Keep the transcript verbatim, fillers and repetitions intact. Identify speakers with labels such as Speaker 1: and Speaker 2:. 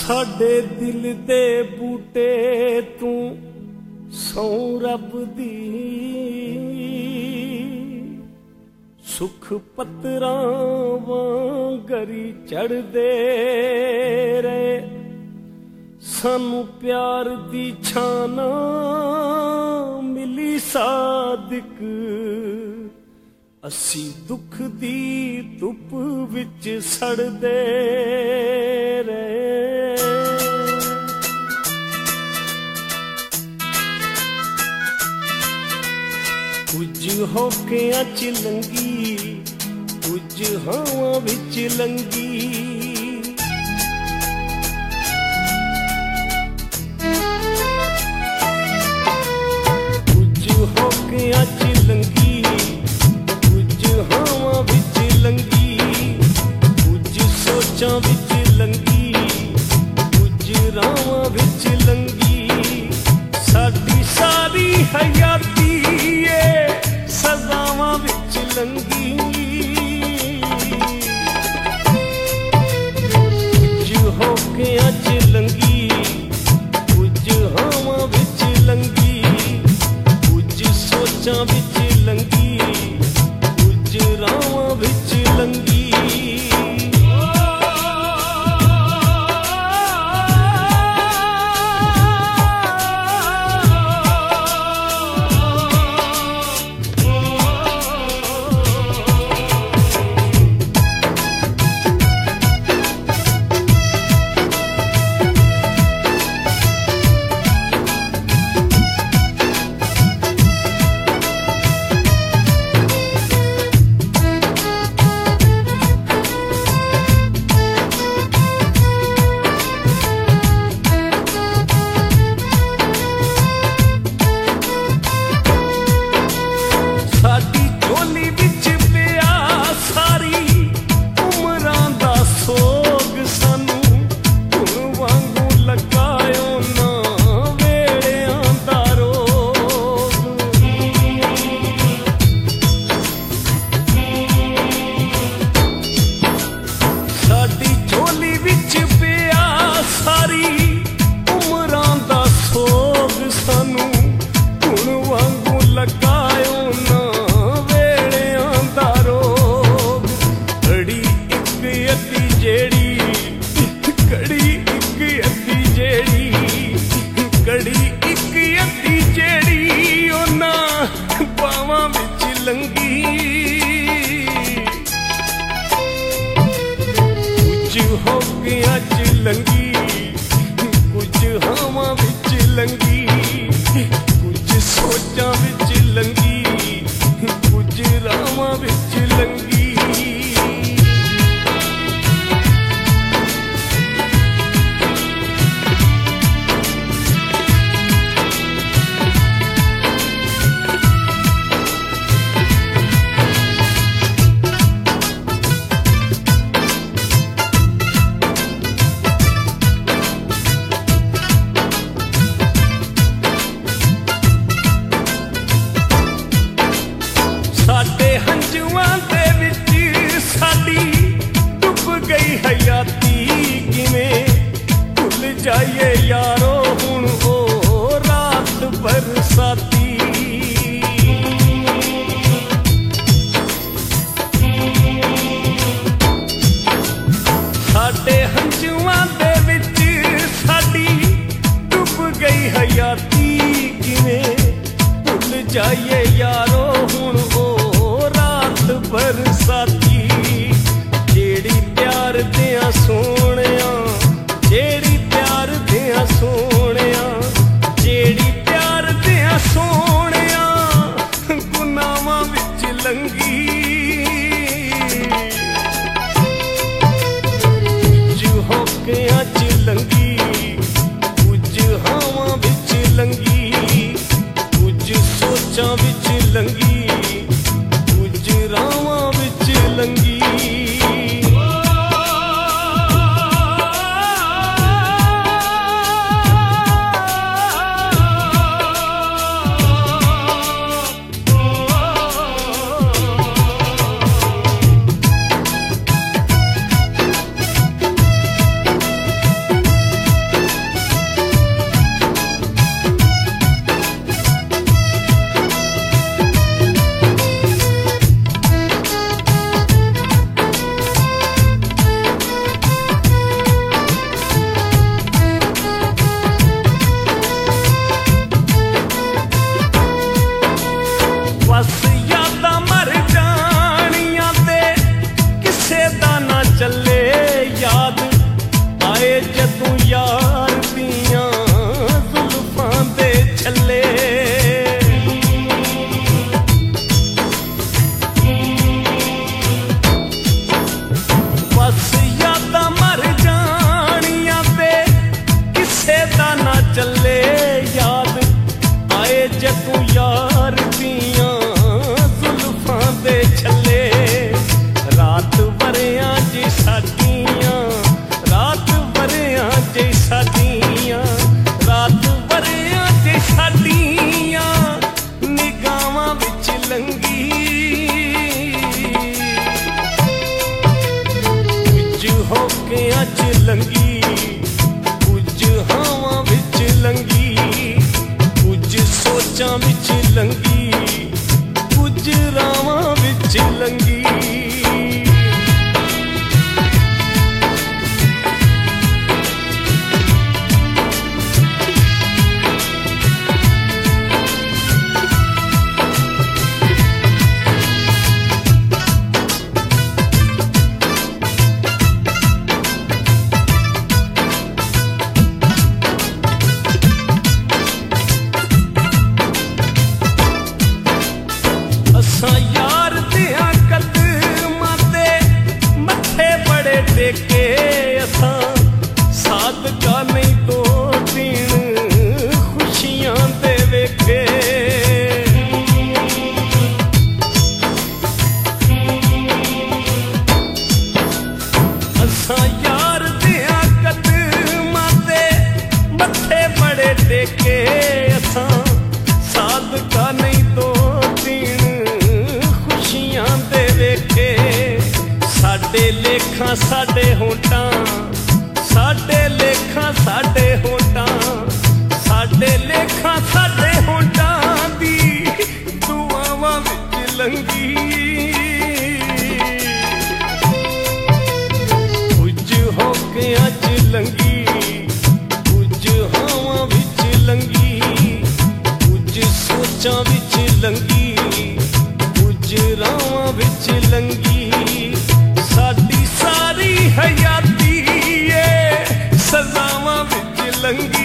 Speaker 1: साडे दिल दे बूटे तू सौ रब दी सुख पत्तरां वांगरी चढ़दे रहे सानू प्यार दी छाना मिली सादिक असी दुख दी धुप विच सड़दे रहे कुछ होकियां च लंगी कुछ हवां विच लंगी कुछ होकियां च लंगी हवां विच लंगी कुछ सोचां विच लंगी कुछ रावां विच लंगी साडी सारी हयाती ए सजावां विच लंगी कुछ होकियां च लंगी कुछ हवां विच लंगी कुछ सोचां विच लंगी रावां विच लंगी जाइए यारो हुण ओ रात बरसाती जेड़ी प्यार दियां सोहणिया जेड़ी प्यार दियां सोहणिया जेड़ी प्यार दियां सोहणिया गुनाहां विच लंगी कुछ होकियां च लंगी कुछ हवां विच लंगी सोचां विच लंगी कुछ रावां विच लंगी आए जदों यार दियां जुल्फां दे छल्ले बस यादां मर जानियां ते किसे दा ना चले याद आए जदों यार दियां जुल्फां दे छल्ले रात वरियां जी साडियां रात वरियां जी साडियां रात वरियां जी साडियां निगाहां विच लंघी कुछ होके अज लंघी कुछ हवां विच लंघी कुछ सोचां विच लंघी कुछ रावां विच लंघी असां यार दियां कदमां ते मत्थे बड़े टेके असां सादका नहीं दो दिन खुशियां दे वेखे असां यार दियां कदमां ते मत्थे बड़े टेके असां सादका नहीं दो साडे लेखां साडे होटां साडे लेखां साडे होटां साडे लेखां साडे होटां दी दुआवां विच लंघी कुछ होके अज लंघी कुछ हवां विच लंघी कुछ सोचां विच लंघी कुछ रावां विच लंघी साडी सारी हयाती ए सजावां विच लंघी